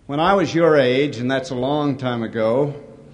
When I was your age, and that's a long time ago,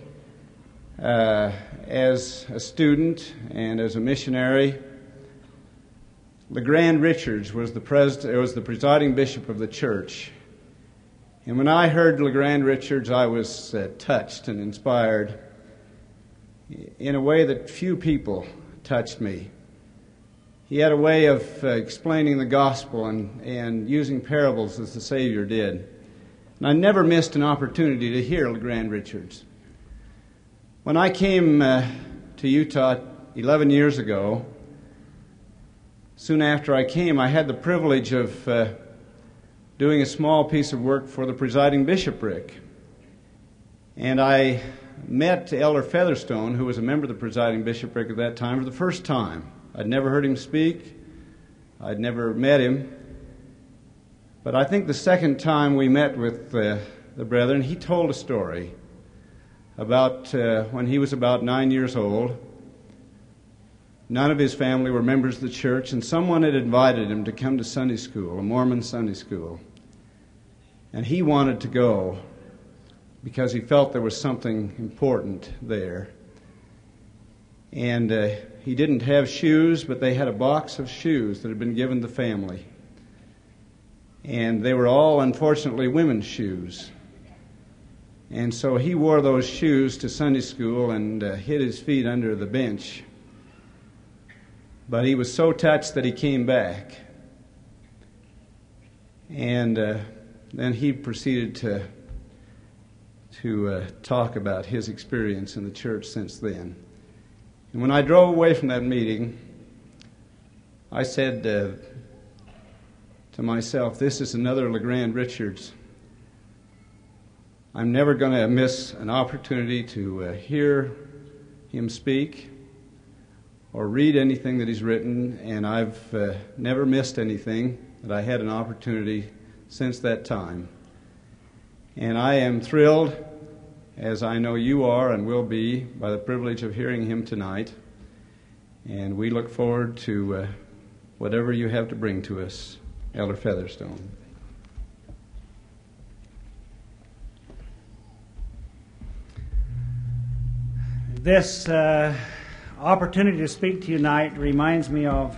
as a student and as a missionary, LeGrand Richards was the presiding bishop of the church. And when I heard LeGrand Richards, I was touched and inspired in a way that few people touched me. He had a way of explaining the gospel and using parables as the Savior did. And I never missed an opportunity to hear LeGrand Richards. When I came to Utah 11 years ago, soon after I came, I had the privilege of doing a small piece of work for the presiding bishopric. And I met Elder Featherstone, who was a member of the presiding bishopric at that time, for the first time. I'd never heard him speak. I'd never met him. But I think the second time we met with the brethren, he told a story about when he was about 9 years old. None of his family were members of the church, and someone had invited him to come to Sunday school, a Mormon Sunday school. And he wanted to go because he felt there was something important there. And he didn't have shoes, but they had a box of shoes that had been given the family. And they were all, unfortunately, women's shoes. And so he wore those shoes to Sunday school and hid his feet under the bench. But he was so touched that he came back. And then he proceeded to talk about his experience in the church since then. And when I drove away from that meeting, I said to myself, this is another LeGrand Richards. I'm never going to miss an opportunity to hear him speak or read anything that he's written, and I've never missed anything that I had an opportunity since that time. And I am thrilled, as I know you are and will be, by the privilege of hearing him tonight. And we look forward to whatever you have to bring to us, Elder Featherstone. This opportunity to speak to you tonight reminds me of,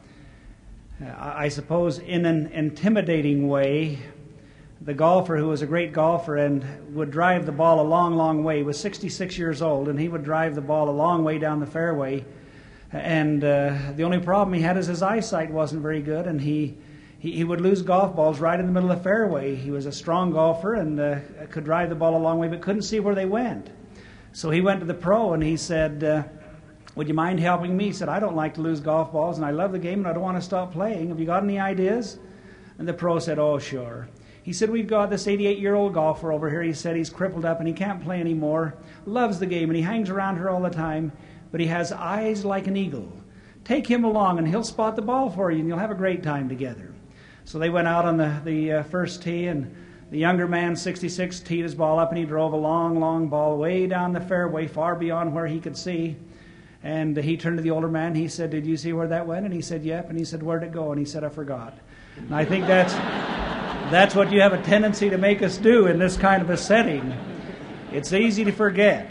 I suppose, in an intimidating way, the golfer who was a great golfer and would drive the ball a long, long way. He was 66 years old, and he would drive the ball a long way down the fairway. And the only problem he had is his eyesight wasn't very good, and he would lose golf balls right in the middle of the fairway. He was a strong golfer and could drive the ball a long way, but couldn't see where they went. So he went to the pro, and he said, would you mind helping me? He said, I don't like to lose golf balls, and I love the game, and I don't want to stop playing. Have you got any ideas? And the pro said, oh, sure. He said, we've got this 88-year-old golfer over here. He said he's crippled up, and he can't play anymore, loves the game, and he hangs around here all the time, but he has eyes like an eagle. Take him along, and he'll spot the ball for you, and you'll have a great time together. So they went out on the first tee, and the younger man, 66, teed his ball up, and he drove a long, long ball way down the fairway, far beyond where he could see. And he turned to the older man. He said, did you see where that went? And he said, yep. And he said, where'd it go? And he said, I forgot. And I think that's what you have a tendency to make us do in this kind of a setting. It's easy to forget.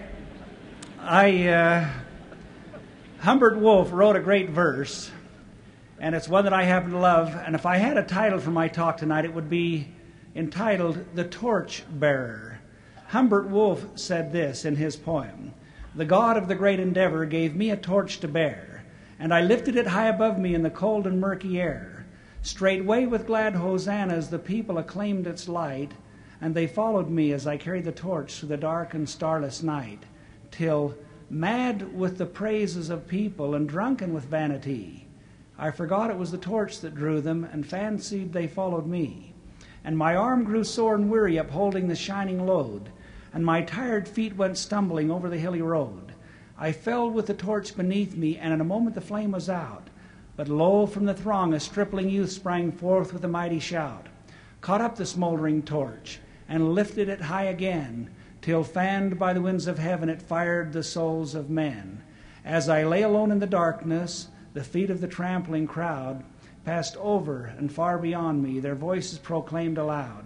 Humbert Wolf wrote a great verse, and it's one that I happen to love. And if I had a title for my talk tonight, it would be entitled The Torch Bearer. Humbert Wolf said this in his poem: the God of the great endeavor gave me a torch to bear, and I lifted it high above me in the cold and murky air. Straightway with glad hosannas the people acclaimed its light, and they followed me as I carried the torch through the dark and starless night, till, mad with the praises of people and drunken with vanity, I forgot it was the torch that drew them, and fancied they followed me. And my arm grew sore and weary upholding the shining load, and my tired feet went stumbling over the hilly road. I fell with the torch beneath me, and in a moment the flame was out. But lo, from the throng a stripling youth sprang forth with a mighty shout, caught up the smoldering torch, and lifted it high again, till fanned by the winds of heaven it fired the souls of men. As I lay alone in the darkness, the feet of the trampling crowd passed over and far beyond me, their voices proclaimed aloud,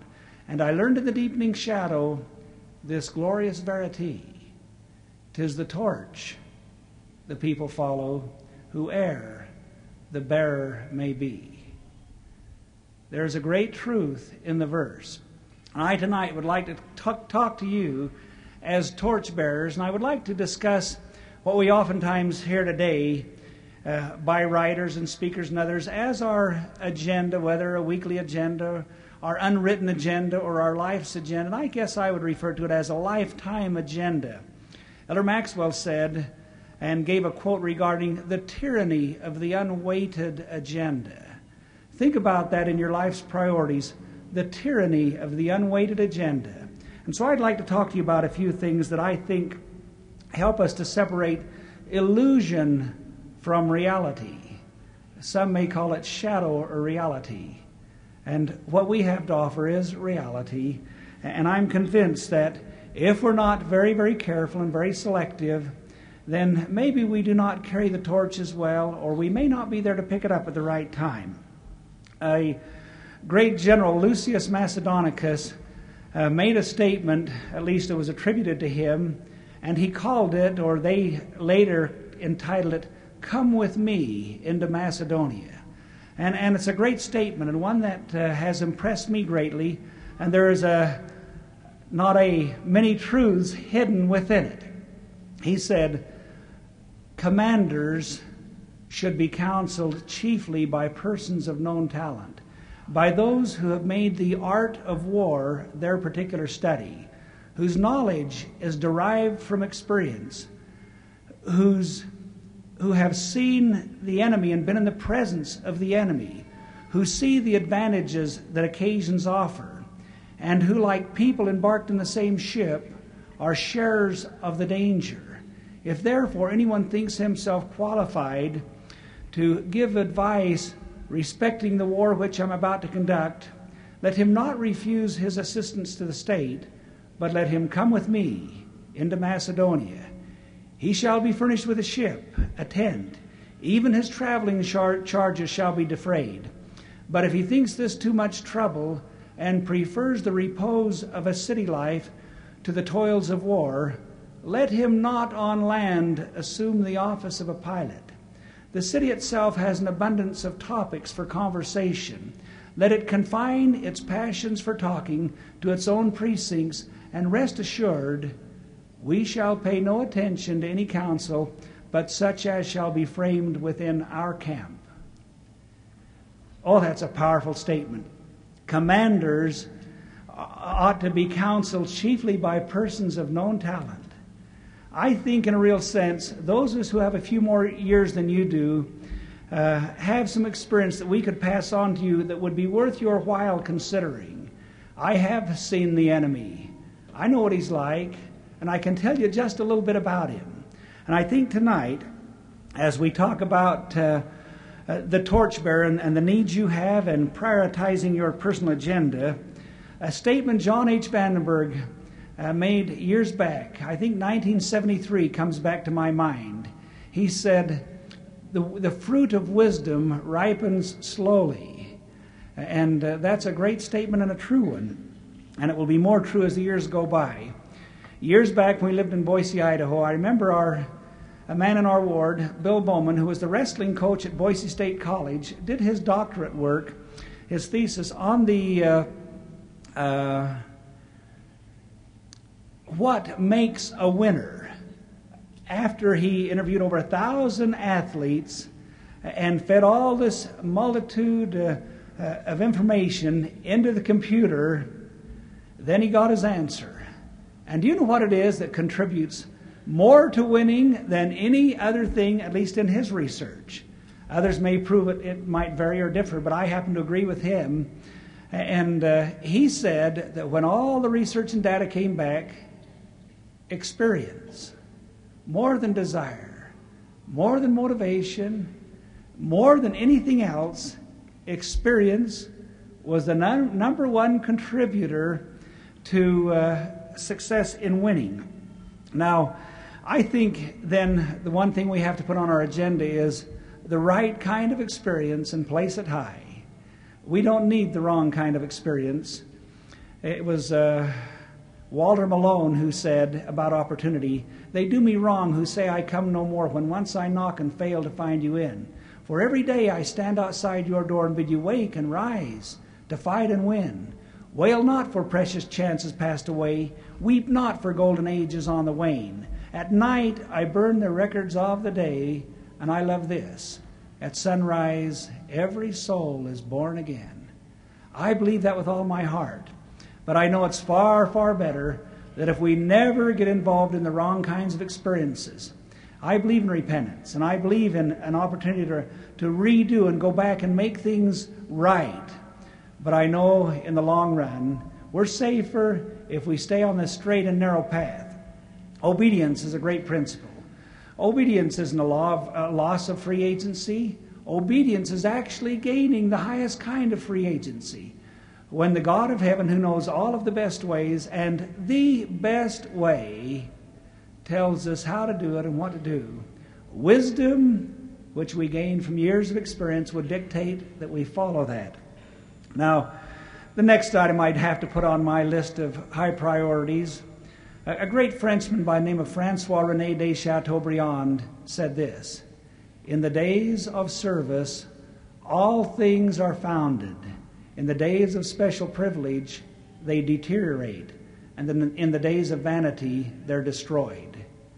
And I learned in the deepening shadow this glorious verity. 'Tis the torch the people follow, whoe'er the bearer may be. There is a great truth in the verse. I tonight would like to talk to you as torchbearers, and I would like to discuss what we oftentimes hear today by writers and speakers and others as our agenda, whether a weekly agenda, our unwritten agenda, or our life's agenda. And I guess I would refer to it as a lifetime agenda. Elder Maxwell said, and gave a quote regarding the tyranny of the unweighted agenda. Think about that in your life's priorities, the tyranny of the unweighted agenda. And so I'd like to talk to you about a few things that I think help us to separate illusion from reality. Some may call it shadow or reality. And what we have to offer is reality. And I'm convinced that if we're not very, very careful and very selective, then maybe we do not carry the torch as well, or we may not be there to pick it up at the right time. A great general, Lucius Macedonicus, made a statement, at least it was attributed to him, and he called it, or they later entitled it, "Come with me into Macedonia." And it's a great statement, and one that has impressed me greatly, and there is not many truths hidden within it. He said, "Commanders should be counseled chiefly by persons of known talent, by those who have made the art of war their particular study, whose knowledge is derived from experience, who have seen the enemy and been in the presence of the enemy, who see the advantages that occasions offer, and who, like people embarked in the same ship, are sharers of the danger. If therefore anyone thinks himself qualified to give advice respecting the war which I'm about to conduct, let him not refuse his assistance to the state, but let him come with me into Macedonia. He shall be furnished with a ship, a tent, even his traveling charges shall be defrayed. But if he thinks this too much trouble, and prefers the repose of a city life to the toils of war, let him not on land assume the office of a pilot. The city itself has an abundance of topics for conversation. Let it confine its passions for talking to its own precincts, and rest assured, we shall pay no attention to any counsel but such as shall be framed within our camp." Oh, that's a powerful statement. Commanders ought to be counseled chiefly by persons of known talent. I think, in a real sense, those of us who have a few more years than you do have some experience that we could pass on to you that would be worth your while considering. I have seen the enemy. I know what he's like, and I can tell you just a little bit about him. And I think tonight, as we talk about the torchbearer and the needs you have and prioritizing your personal agenda, a statement John H. Vandenberg made years back, I think 1973 comes back to my mind. He said, the fruit of wisdom ripens slowly. And that's a great statement and a true one. And it will be more true as the years go by. Years back when we lived in Boise, Idaho, I remember a man in our ward, Bill Bowman, who was the wrestling coach at Boise State College, did his doctorate work, his thesis on the what makes a winner. After he interviewed over 1,000 athletes and fed all this multitude of information into the computer, then he got his answer. And do you know what it is that contributes more to winning than any other thing, at least in his research? Others may prove it might vary or differ, but I happen to agree with him. And he said that when all the research and data came back, experience, more than desire, more than motivation, more than anything else, experience was the number one contributor to success in winning. Now, I think then the one thing we have to put on our agenda is the right kind of experience and place it high. We don't need the wrong kind of experience. It was Walter Malone who said about opportunity, "They do me wrong who say I come no more when once I knock and fail to find you in. For every day I stand outside your door and bid you wake and rise to fight and win. Wail not for precious chances passed away. Weep not for golden ages on the wane. At night I burn the records of the day, and I love this. At sunrise every soul is born again." I believe that with all my heart. But I know it's far, far better that if we never get involved in the wrong kinds of experiences. I believe in repentance, and I believe in an opportunity to redo and go back and make things right. But I know in the long run, we're safer if we stay on this straight and narrow path. Obedience is a great principle. Obedience isn't a loss of free agency. Obedience is actually gaining the highest kind of free agency. When the God of heaven, who knows all of the best ways and the best way, tells us how to do it and what to do, wisdom, which we gain from years of experience, would dictate that we follow that. Now, the next item I'd have to put on my list of high priorities, a great Frenchman by the name of François-René de Chateaubriand said this: "In the days of service, all things are founded. In the days of special privilege, they deteriorate. And then in the days of vanity, they're destroyed."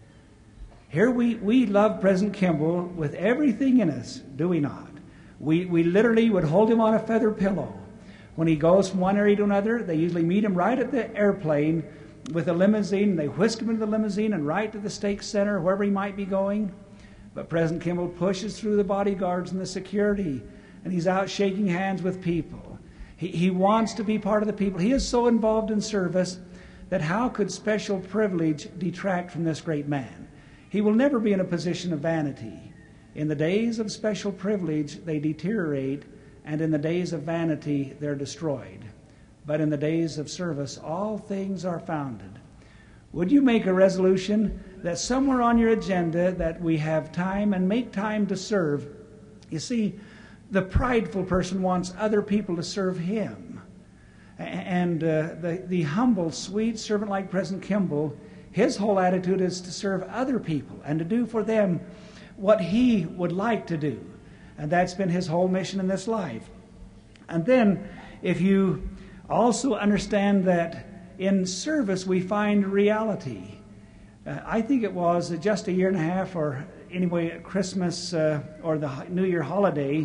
Here we love President Kimball with everything in us, do we not? We literally would hold him on a feather pillow. When he goes from one area to another, they usually meet him right at the airplane with a limousine. They whisk him into the limousine and right to the stake center, wherever he might be going. But President Kimball pushes through the bodyguards and the security, and he's out shaking hands with people. He wants to be part of the people. He is so involved in service that how could special privilege detract from this great man? He will never be in a position of vanity. In the days of special privilege, they deteriorate, and in the days of vanity, they're destroyed. But in the days of service, all things are founded. Would you make a resolution that somewhere on your agenda that we have time and make time to serve? You see, the prideful person wants other people to serve him. And the humble, sweet servant like President Kimball, his whole attitude is to serve other people and to do for them what he would like to do. And that's been his whole mission in this life. And then, if you also understand that in service we find reality. I think it was just a year and a half, or anyway, at Christmas or the New Year holiday,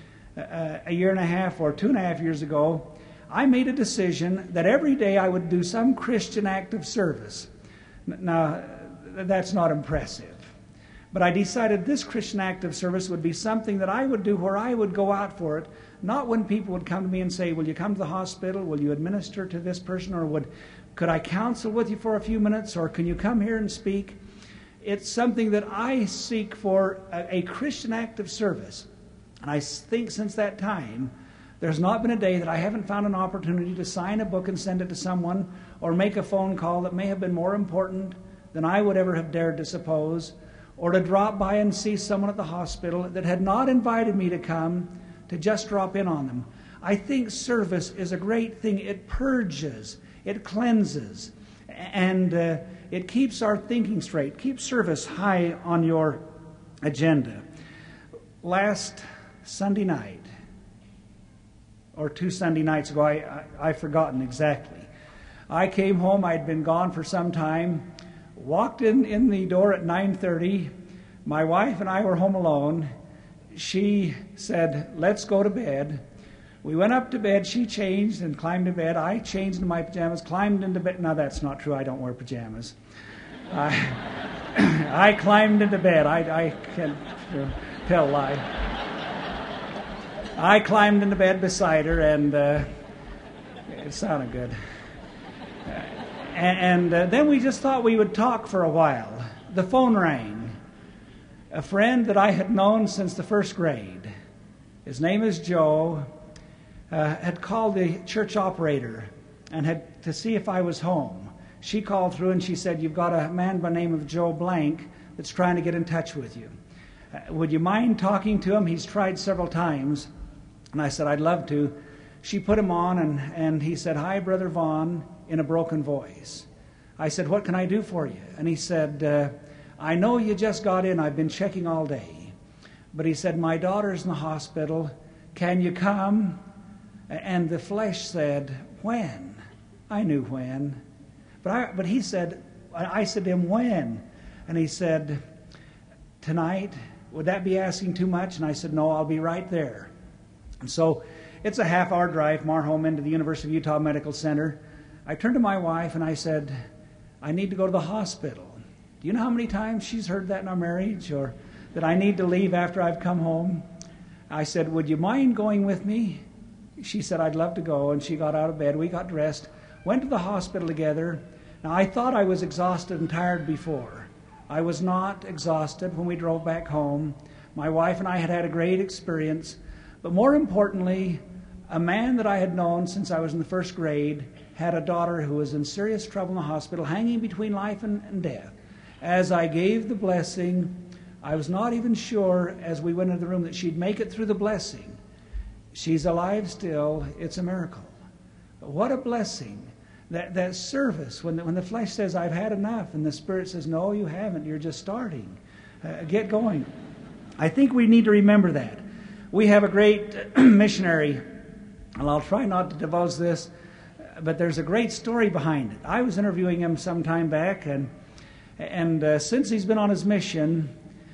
a year and a half or 2.5 years ago, I made a decision that every day I would do some Christian act of service. Now, that's not impressive. But I decided this Christian act of service would be something that I would do where I would go out for it, not when people would come to me and say, "Will you come to the hospital? Will you administer to this person? Or could I counsel with you for a few minutes? Or can you come here and speak?" It's something that I seek for a Christian act of service. And I think since that time, there's not been a day that I haven't found an opportunity to sign a book and send it to someone, or make a phone call that may have been more important than I would ever have dared to suppose, or to drop by and see someone at the hospital that had not invited me to come, to just drop in on them. I think service is a great thing. It purges, it cleanses, and it keeps our thinking straight, keeps service high on your agenda. Last Sunday night, or 2 Sunday nights ago, I've forgotten exactly. I came home. I'd been gone for some time. Walked in the door at 9:30. My wife and I were home alone. She said, "Let's go to bed." We went up to bed. She changed and climbed to bed. I changed into my pajamas, climbed into bed. No, that's not true. I don't wear pajamas. I climbed into bed. I can't tell a lie. I climbed into bed beside her, and it sounded good. And then we just thought we would talk for a while. The phone rang. A friend that I had known since the first grade, his name is Joe, had called the church operator and had to see if I was home. She called through and she said, "You've got a man by the name of Joe Blank that's trying to get in touch with you. Would you mind talking to him? He's tried several times." And I said, "I'd love to." she put him on, and he said, "Hi, Brother Vaughn," in a broken voice. I said, "What can I do for you?" And he said, "I know you just got in. I've been checking all day." But he said, "My daughter's in the hospital. Can you come?" And the flesh said, "When?" I knew when. But he said, I said to him, "When?" And he said, "Tonight. Would that be asking too much?" And I said, "No, I'll be right there." And so it's a half-hour drive from our home into the University of Utah Medical Center. I turned to my wife and I said, "I need to go to the hospital." Do you know how many times she's heard that in our marriage, or that I need to leave after I've come home? I said, "Would you mind going with me?" She said, "I'd love to go." And she got out of bed. We got dressed, went to the hospital together. Now, I thought I was exhausted and tired before. I was not exhausted when we drove back home. My wife and I had had a great experience. But more importantly, a man that I had known since I was in the first grade had a daughter who was in serious trouble in the hospital, hanging between life and death. As I gave the blessing, I was not even sure as we went into the room that she'd make it through the blessing. She's alive still. It's a miracle. But what a blessing. That service, when the flesh says, "I've had enough," and the Spirit says, "No, you haven't. You're just starting. Get going." I think we need to remember that. We have a great missionary, and I'll try not to divulge this, but there's a great story behind it. I was interviewing him some time back, and since he's been on his mission,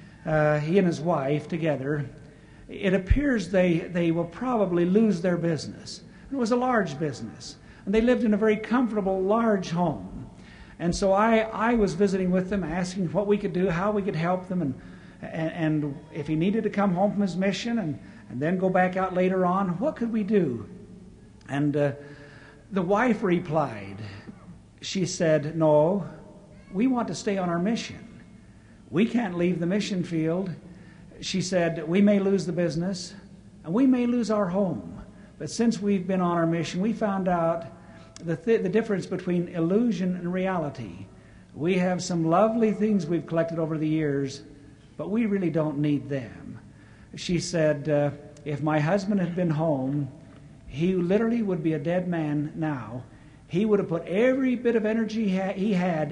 he and his wife together, it appears they will probably lose their business. It was a large business. And they lived in a very comfortable, large home. And so I was visiting with them, asking what we could do, how we could help them, and if he needed to come home from his mission and then go back out later on, what could we do? And the wife replied. She said, "No, we want to stay on our mission. We can't leave the mission field." She said, "We may lose the business, and we may lose our home. But since we've been on our mission, we found out the difference between illusion and reality. We have some lovely things we've collected over the years, but we really don't need them." She said, "If my husband had been home, he literally would be a dead man now. He would have put every bit of energy he had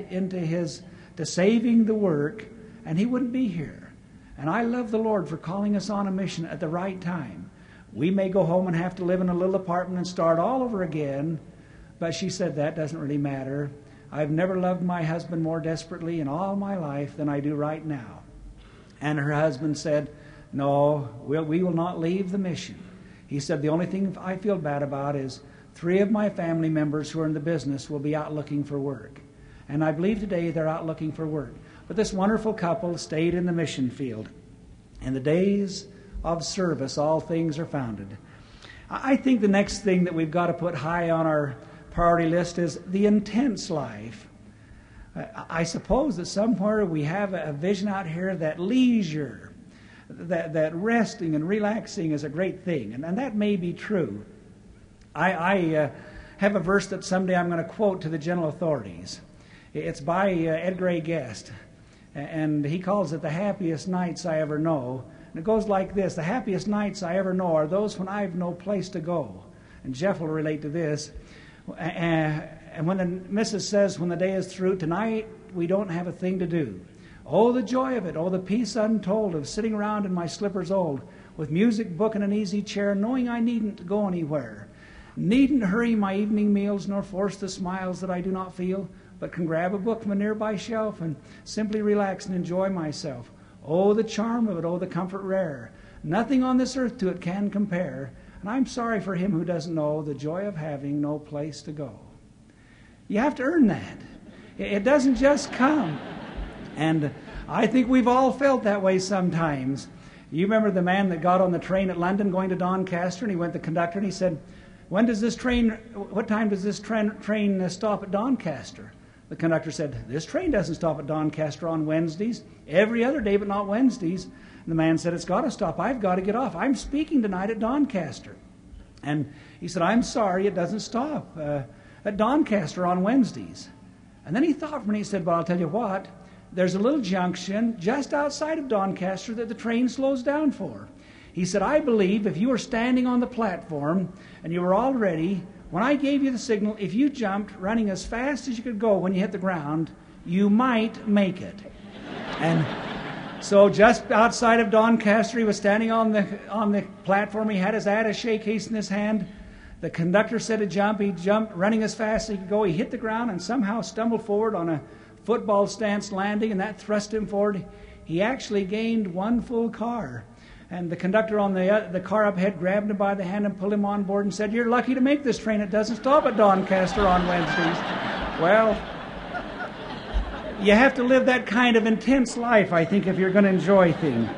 to saving the work, and he wouldn't be here. And I love the Lord for calling us on a mission at the right time. We may go home and have to live in a little apartment and start all over again." But she said, "That doesn't really matter. I've never loved my husband more desperately in all my life than I do right now." And her husband said, "No, we will not leave the mission." He said, "The only thing I feel bad about is 3 of my family members who are in the business will be out looking for work. And I believe today they're out looking for work." But this wonderful couple stayed in the mission field. In the days of service, all things are founded. I think the next thing that we've got to put high on our priority list is the intense life. I suppose that somewhere we have a vision out here that leisure, that resting and relaxing is a great thing, and that may be true. I have a verse that someday I'm going to quote to the general authorities. It's by Edgar A. Guest, and he calls it "The Happiest Nights I Ever Know." And it goes like this: "The happiest nights I ever know are those when I've no place to go." And Jeff will relate to this. And when the missus says, when the day is through, "Tonight we don't have a thing to do. Oh, the joy of it. Oh, the peace untold of sitting around in my slippers old, with music, book, and an easy chair, knowing I needn't go anywhere. Needn't hurry my evening meals, nor force the smiles that I do not feel, but can grab a book from a nearby shelf and simply relax and enjoy myself. Oh, the charm of it. Oh, the comfort rare. Nothing on this earth to it can compare. And I'm sorry for him who doesn't know the joy of having no place to go." You have to earn that. It doesn't just come. And I think we've all felt that way sometimes. You remember the man that got on the train at London going to Doncaster, and he went to the conductor and he said, what time does this train stop at Doncaster? The conductor said, "This train doesn't stop at Doncaster on Wednesdays. Every other day, but not Wednesdays." And the man said, "It's got to stop. I've got to get off. I'm speaking tonight at Doncaster." And he said, "I'm sorry, it doesn't stop at Doncaster on Wednesdays." And then he thought for a minute. He said, "Well, I'll tell you what. There's a little junction just outside of Doncaster that the train slows down for. He said, I believe if you were standing on the platform and you were all ready, when I gave you the signal, if you jumped running as fast as you could go when you hit the ground, you might make it. And so just outside of Doncaster, he was standing on the platform. He had his attaché case in his hand. The conductor said to jump. He jumped, running as fast as he could go. He hit the ground and somehow stumbled forward on a football stance landing, and that thrust him forward. He actually gained one full car. And the conductor on the car up ahead grabbed him by the hand and pulled him on board and said, "You're lucky to make this train. It doesn't stop at Doncaster on Wednesdays." Well, you have to live that kind of intense life, I think, if you're going to enjoy things.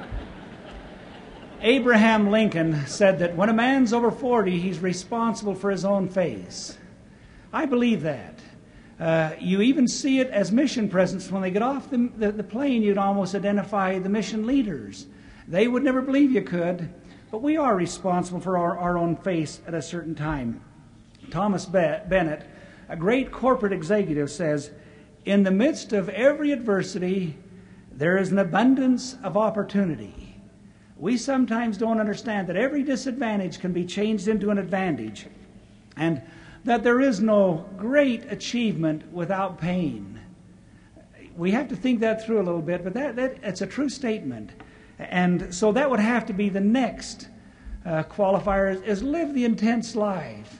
Abraham Lincoln said that when a man's over 40, he's responsible for his own face. I believe that. You even see it as mission presidents. When they get off the plane, you'd almost identify the mission leaders. They would never believe you could, but we are responsible for our own face at a certain time. Thomas Bennett, a great corporate executive, says, "In the midst of every adversity, there is an abundance of opportunity." We sometimes don't understand that every disadvantage can be changed into an advantage, and that there is no great achievement without pain. We have to think that through a little bit, but it's a true statement. And so that would have to be the next qualifier, is live the intense life.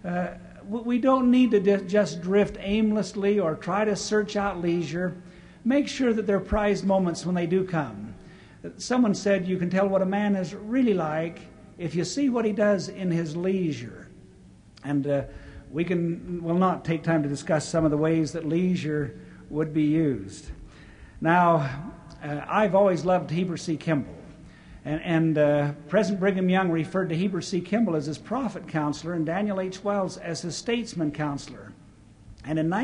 We don't need to just drift aimlessly or try to search out leisure. Make sure that there are prized moments when they do come. Someone said you can tell what a man is really like if you see what he does in his leisure. And we'll not take time to discuss some of the ways that leisure would be used. Now, I've always loved Heber C. Kimball. And President Brigham Young referred to Heber C. Kimball as his prophet counselor and Daniel H. Wells as his statesman counselor. And in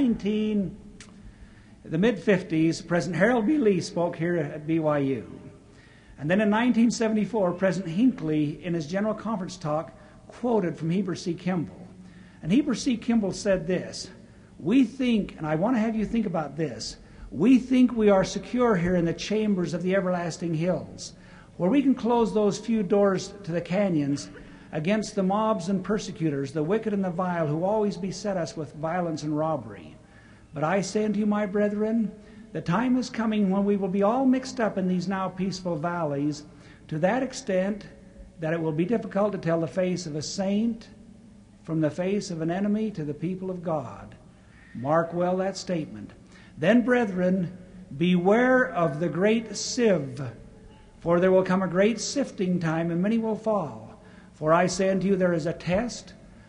the mid-50s, President Harold B. Lee spoke here at BYU. And then in 1974, President Hinckley, in his General Conference talk, quoted from Heber C. Kimball. And Heber C. Kimball said this, "We think," and I want to have you think about this, "we think we are secure here in the chambers of the everlasting hills, where we can close those few doors to the canyons against the mobs and persecutors, the wicked and the vile, who always beset us with violence and robbery. But I say unto you, my brethren, the time is coming when we will be all mixed up in these now peaceful valleys, to that extent that it will be difficult to tell the face of a saint from the face of an enemy to the people of God." Mark well that statement. "Then, brethren, beware of the great sieve, for there will come a great sifting time, and many will fall. For I say unto you, there is a test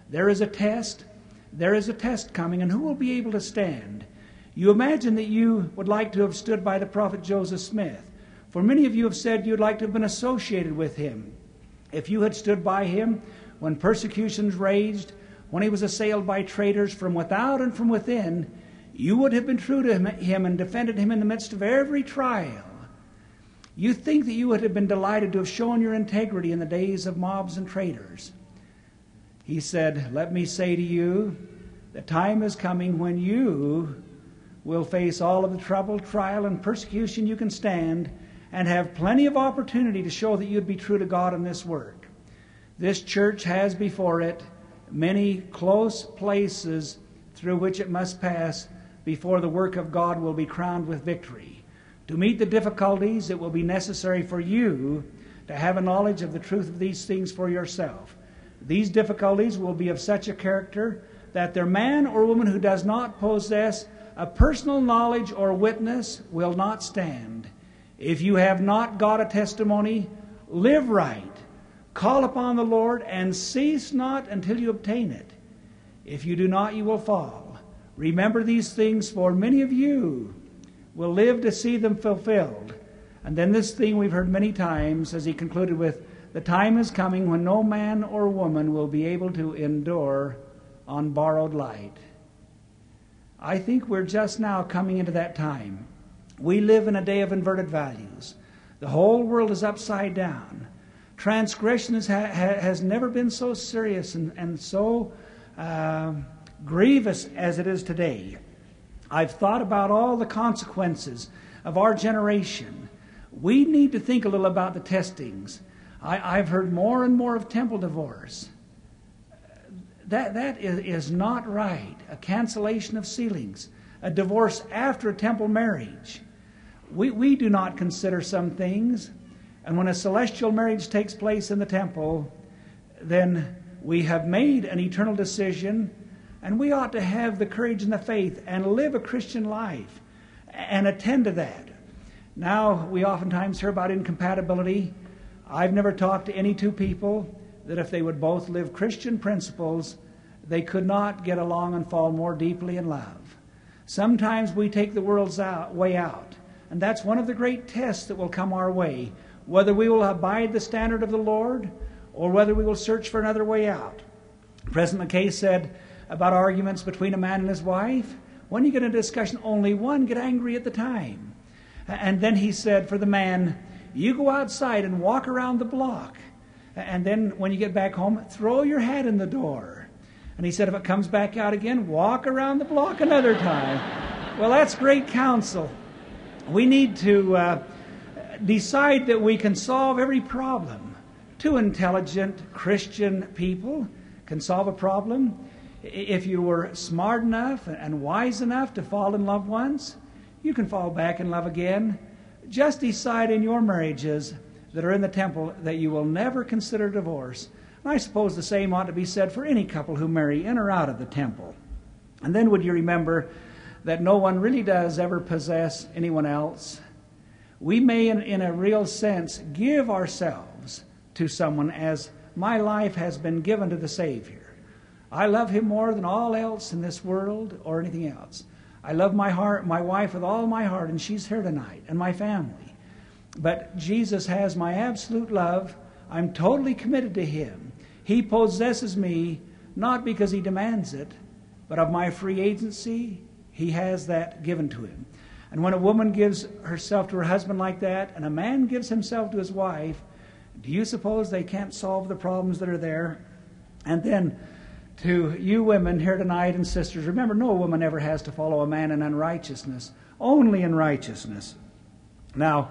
coming, and who will be able to stand? You imagine that you would like to have stood by the prophet Joseph Smith. For many of you have said you'd like to have been associated with him. If you had stood by him when persecutions raged, when he was assailed by traitors from without and from within, you would have been true to him and defended him in the midst of every trial. You think that you would have been delighted to have shown your integrity in the days of mobs and traitors." He said, "Let me say to you, the time is coming when you will face all of the trouble, trial, and persecution you can stand, and have plenty of opportunity to show that you'd be true to God in this work. This church has before it many close places through which it must pass before the work of God will be crowned with victory. To meet the difficulties, it will be necessary for you to have a knowledge of the truth of these things for yourself. These difficulties will be of such a character that the man or woman who does not possess a personal knowledge or witness will not stand. If you have not got a testimony, live right, call upon the Lord, and cease not until you obtain it. If you do not, you will fall. Remember these things, for many of you will live to see them fulfilled." And then this thing we've heard many times, as he concluded with, "The time is coming when no man or woman will be able to endure on borrowed light." I think we're just now coming into that time. We live in a day of inverted values. The whole world is upside down. Transgression has never been so serious and so grievous as it is today. I've thought about all the consequences of our generation. We need to think a little about the testings. I've heard more and more of temple divorce. That is not right. A cancellation of sealings, a divorce after a temple marriage. We do not consider some things. And when a celestial marriage takes place in the temple, then we have made an eternal decision, and we ought to have the courage and the faith and live a Christian life and attend to that. Now, we oftentimes hear about incompatibility. I've never talked to any two people that if they would both live Christian principles, they could not get along and fall more deeply in love. Sometimes we take the world's way out, and that's one of the great tests that will come our way, whether we will abide the standard of the Lord or whether we will search for another way out. President McKay said about arguments between a man and his wife, when you get in a discussion, only one get angry at the time. And then he said for the man, you go outside and walk around the block. And then when you get back home, throw your hat in the door. And he said if it comes back out again, walk around the block another time. Well, that's great counsel. We need to decide that we can solve every problem. Two intelligent Christian people can solve a problem. If you were smart enough and wise enough to fall in love once, you can fall back in love again. Just decide in your marriages that are in the temple that you will never consider divorce. And I suppose the same ought to be said for any couple who marry in or out of the temple. And then would you remember that no one really does ever possess anyone else? We may, in a real sense, give ourselves to someone as my life has been given to the Savior. I love Him more than all else in this world or anything else. I love my wife with all my heart, and she's here tonight, and my family. But Jesus has my absolute love. I'm totally committed to Him. He possesses me not because He demands it, but of my free agency. He has that given to Him. And when a woman gives herself to her husband like that, and a man gives himself to his wife, do you suppose they can't solve the problems that are there? And then, to you women here tonight and sisters, remember, no woman ever has to follow a man in unrighteousness, only in righteousness. Now,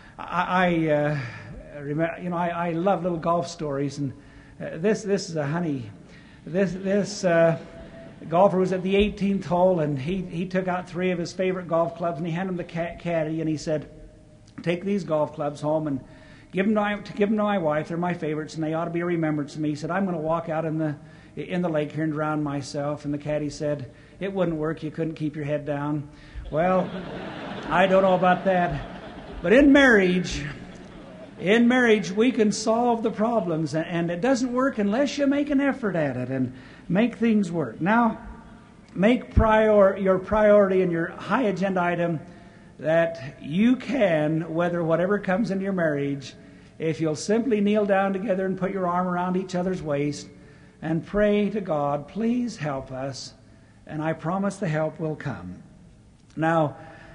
I remember, I love little golf stories, and this is a honey. This golfer was at the 18th hole, and he took out 3 of his favorite golf clubs, and he handed them the caddy, and he said, "Take these golf clubs home and give them to my wife. They're my favorites, and they ought to be a remembrance to me." He said, "I'm going to walk out in the lake here and drown myself." And the caddy said, "It wouldn't work. You couldn't keep your head down." Well, I don't know about that. But in marriage, we can solve the problems, and it doesn't work unless you make an effort at it and make things work. Now, make your priority and your high agenda item that you can weather whatever comes into your marriage if you'll simply kneel down together and put your arm around each other's waist and pray to God, "Please help us," and I promise the help will come. Now,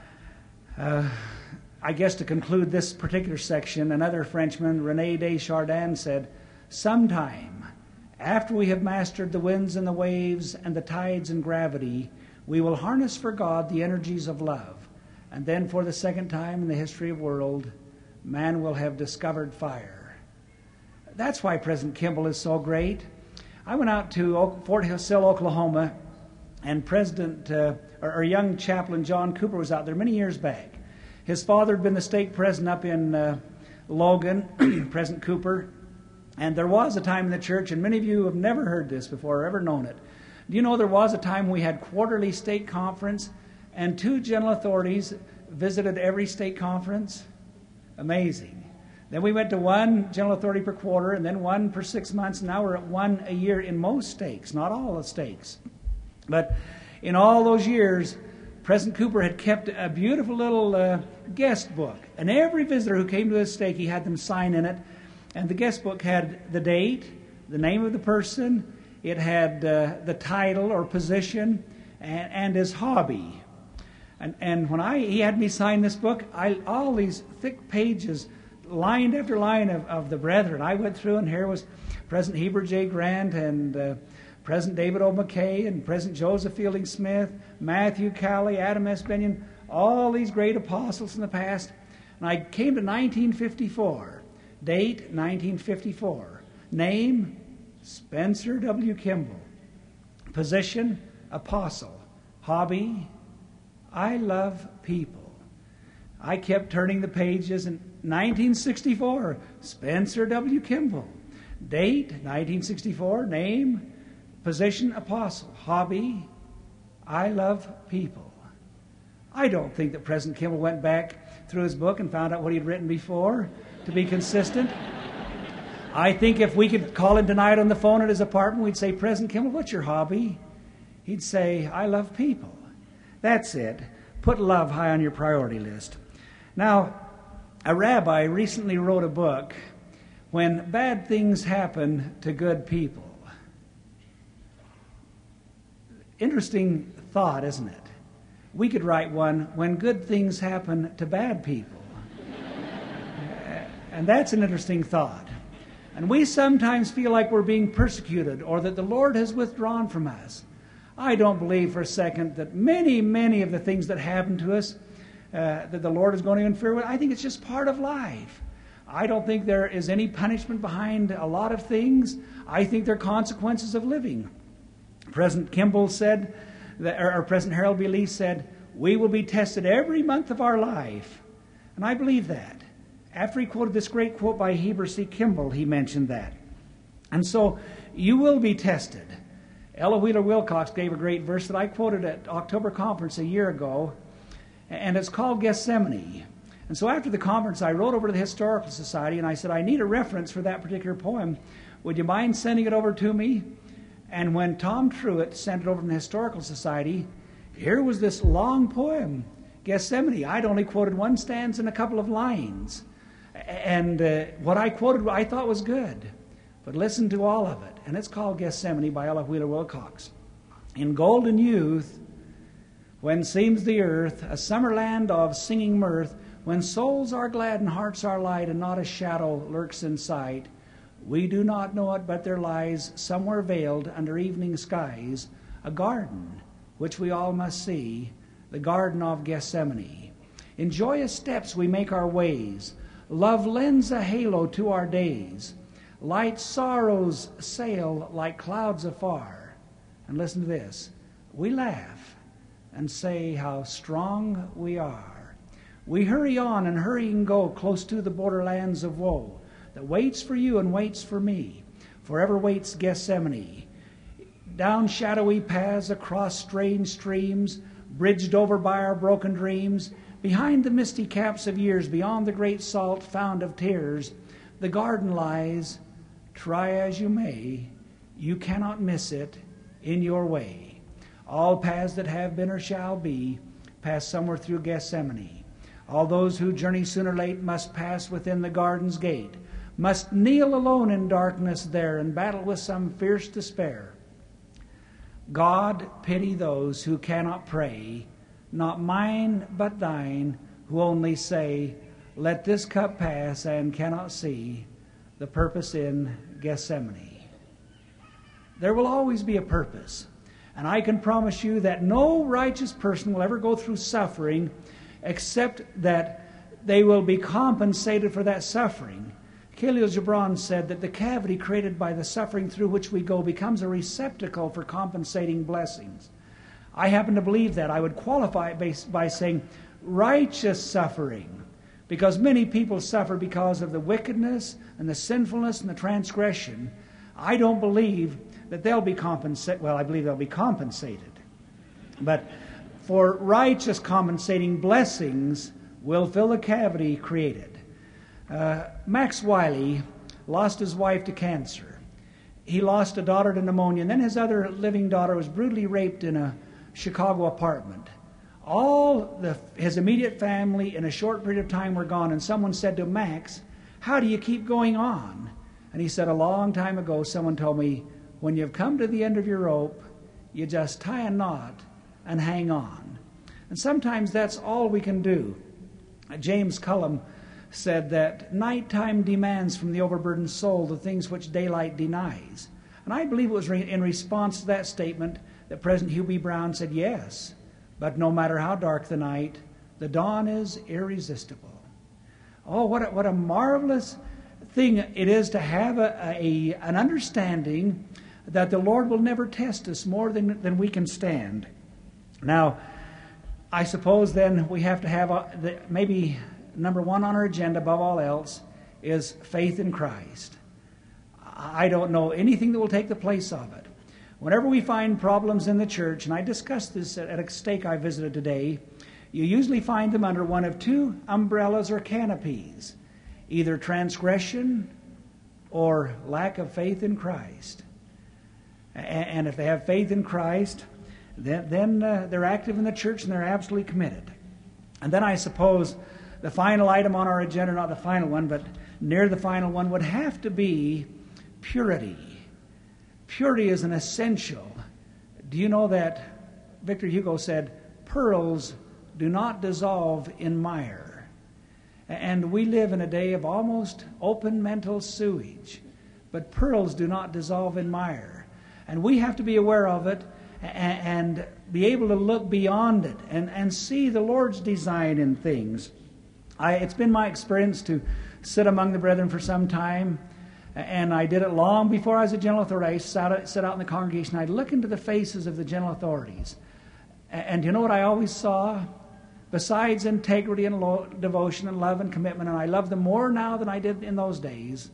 I guess to conclude this particular section, another Frenchman, René Desjardins, said, "Sometime after we have mastered the winds and the waves and the tides and gravity, we will harness for God the energies of love. And then for the second time in the history of the world, man will have discovered fire." That's why President Kimball is so great. I went out to Fort Sill, Oklahoma, and young chaplain John Cooper was out there many years back. His father had been the stake president up in Logan, President Cooper. And there was a time in the church, and many of you have never heard this before or ever known it. Do you know there was a time we had quarterly stake conference, and 2 general authorities visited every stake conference? Amazing. Then we went to 1 general authority per quarter, and then 1 per 6 months. Now we're at 1 a year in most stakes, not all the stakes. But in all those years, President Cooper had kept a beautiful little guest book. And every visitor who came to his stake, he had them sign in it. And the guest book had the date, the name of the person. It had the title or position and his hobby. And when he had me sign this book, all these thick pages, line after line of the brethren, I went through, and here was President Heber J. Grant and President David O. McKay and President Joseph Fielding Smith, Matthew Cowley, Adam S. Benyon, all these great apostles in the past. And I came to 1954. Date, 1954. Name, Spencer W. Kimball. Position, apostle. Hobby, I love people. I kept turning the pages in 1964, Spencer W. Kimball. Date, 1964. Name, position, apostle. Hobby, I love people. I don't think that President Kimball went back through his book and found out what he'd written before to be consistent. I think if we could call him tonight on the phone at his apartment, we'd say, President Kimball, what's your hobby? He'd say, I love people. That's it. Put love high on your priority list. Now, a rabbi recently wrote a book, When Bad Things Happen to Good People. Interesting thought, isn't it? We could write one, When Good Things Happen to Bad People. And that's an interesting thought. And we sometimes feel like we're being persecuted or that the Lord has withdrawn from us. I don't believe for a second that many of the things that happen to us that the Lord is going to interfere with. I think it's just part of life. I don't think there is any punishment behind a lot of things. I think there are consequences of living. President Kimball said, or President Harold B. Lee said, we will be tested every month of our life. And I believe that. After he quoted this great quote by Heber C. Kimball, he mentioned that. And so you will be tested. Ella Wheeler Wilcox gave a great verse that I quoted at October conference a year ago, and it's called Gethsemane. And so after the conference, I wrote over to the Historical Society, and I said, I need a reference for that particular poem. Would you mind sending it over to me? And when Tom Truitt sent it over from the Historical Society, here was this long poem, Gethsemane. I'd only quoted one stanza and a couple of lines. And what I quoted I thought was good. But listen to all of it. And it's called Gethsemane by Ella Wheeler Wilcox. In golden youth, when seems the earth a summer land of singing mirth, when souls are glad and hearts are light and not a shadow lurks in sight, we do not know it, but there lies somewhere veiled under evening skies a garden which we all must see, the Garden of Gethsemane. In joyous steps we make our ways. Love lends a halo to our days. Light sorrows sail like clouds afar. And listen to this. We laugh and say how strong we are. We hurry on and hurrying go close to the borderlands of woe that waits for you and waits for me. Forever waits Gethsemane. Down shadowy paths, across strange streams, bridged over by our broken dreams, behind the misty caps of years, beyond the great salt fount of tears, the garden lies. Try as you may, you cannot miss it in your way. All paths that have been or shall be pass somewhere through Gethsemane. All those who journey soon or late must pass within the garden's gate, must kneel alone in darkness there and battle with some fierce despair. God, pity those who cannot pray, not mine but thine, who only say, let this cup pass, and cannot see the purpose in Gethsemane. There will always be a purpose. And I can promise you that no righteous person will ever go through suffering except that they will be compensated for that suffering. Khalil Gibran said that the cavity created by the suffering through which we go becomes a receptacle for compensating blessings. I happen to believe that. I would qualify it by saying righteous suffering, because many people suffer because of the wickedness and the sinfulness and the transgression. I don't believe that they'll be compensated. Well, I believe they'll be compensated. But for righteous compensating blessings will fill the cavity created. Max Wiley lost his wife to cancer. He lost a daughter to pneumonia, and then his other living daughter was brutally raped in a Chicago apartment. His immediate family in a short period of time were gone, and someone said to Max, how do you keep going on? And he said, a long time ago someone told me, when you've come to the end of your rope, you just tie a knot and hang on. And sometimes that's all we can do. James Cullum said that nighttime demands from the overburdened soul the things which daylight denies. And I believe it was in response to that statement that President Hugh B. Brown said, yes, but no matter how dark the night, the dawn is irresistible. Oh, what a marvelous thing it is to have an understanding that the Lord will never test us more than we can stand. Now, I suppose then we have to have maybe number one on our agenda above all else is faith in Christ. I don't know anything that will take the place of it. Whenever we find problems in the church, and I discussed this at a stake I visited today, you usually find them under one of two umbrellas or canopies, either transgression or lack of faith in Christ. And if they have faith in Christ, then they're active in the church and they're absolutely committed. And then I suppose the final item on our agenda, not the final one, but near the final one, would have to be purity. Purity is an essential. Do you know that Victor Hugo said, pearls do not dissolve in mire? And we live in a day of almost open mental sewage. But pearls do not dissolve in mire. And we have to be aware of it and be able to look beyond it and see the Lord's design in things. It's been my experience to sit among the brethren for some time, and I did it long before I was a general authority. I sat out in the congregation. I'd look into the faces of the general authorities. And you know what I always saw? Besides integrity and devotion and love and commitment, and I love them more now than I did in those days,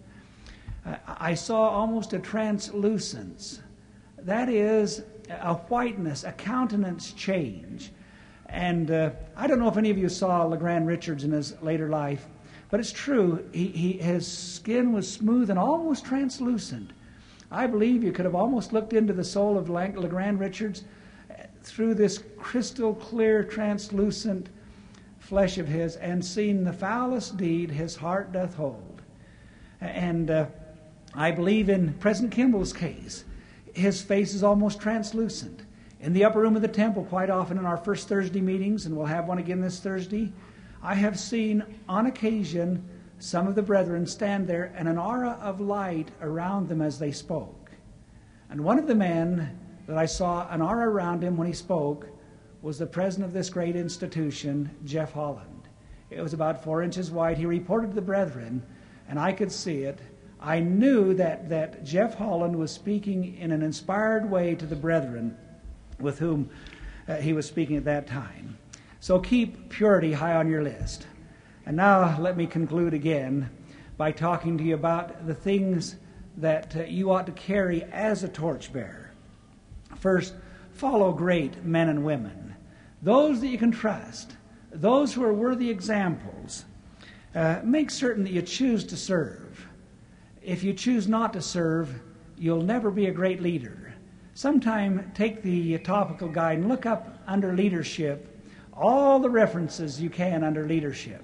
I saw almost a translucence. That is a whiteness, a countenance change. And I don't know if any of you saw LeGrand Richards in his later life, but it's true. His skin was smooth and almost translucent. I believe you could have almost looked into the soul of LeGrand Richards through this crystal clear, translucent flesh of his and seen the foulest deed his heart doth hold. And I believe in President Kimball's case, his face is almost translucent. In the upper room of the temple, quite often in our first Thursday meetings, and we'll have one again this Thursday, I have seen on occasion some of the brethren stand there and an aura of light around them as they spoke. And one of the men that I saw an aura around him when he spoke was the president of this great institution, Jeff Holland. It was about 4 inches wide. He reported to the brethren, and I could see it. I knew that Jeff Holland was speaking in an inspired way to the brethren with whom he was speaking at that time. So keep purity high on your list. And now let me conclude again by talking to you about the things that you ought to carry as a torchbearer. First, follow great men and women, those that you can trust, those who are worthy examples. Make certain that you choose to serve. If you choose not to serve, you'll never be a great leader. Sometime take the topical guide and look up under leadership all the references you can under leadership.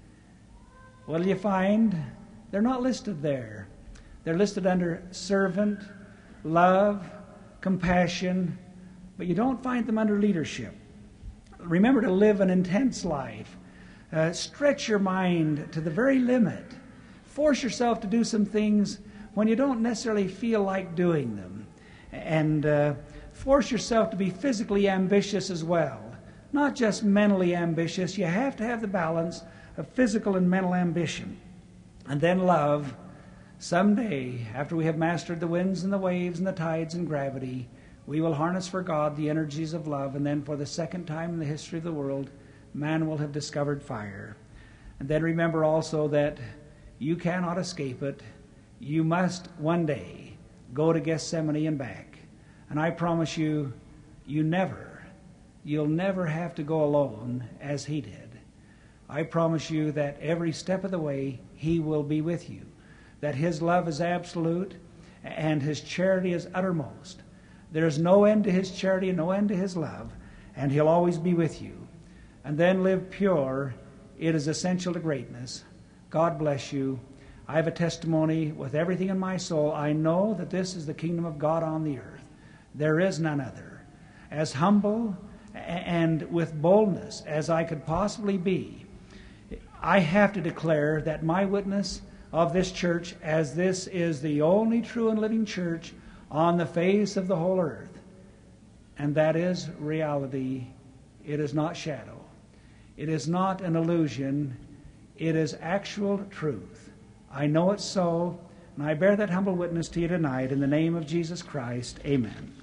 What do you find? They're not listed there. They're listed under servant, love, compassion, but you don't find them under leadership. Remember to live an intense life. Stretch your mind to the very limit. Force yourself to do some things when you don't necessarily feel like doing them. And force yourself to be physically ambitious as well. Not just mentally ambitious. You have to have the balance of physical and mental ambition. And then love. Someday, after we have mastered the winds and the waves and the tides and gravity, we will harness for God the energies of love, and then for the second time in the history of the world, man will have discovered fire. And then remember also that you cannot escape it. You must one day go to Gethsemane and back. And I promise you, you'll never have to go alone as he did. I promise you that every step of the way, he will be with you. That his love is absolute and his charity is uttermost. There's no end to his charity and no end to his love, and he'll always be with you. And then live pure. It is essential to greatness. God bless you. I have a testimony with everything in my soul. I know that this is the kingdom of God on the earth. There is none other. As humble and with boldness as I could possibly be, I have to declare that my witness of this church, as this is the only true and living church on the face of the whole earth, and that is reality. It is not shadow. It is not an illusion. It is actual truth. I know it's so, and I bear that humble witness to you tonight in the name of Jesus Christ. Amen.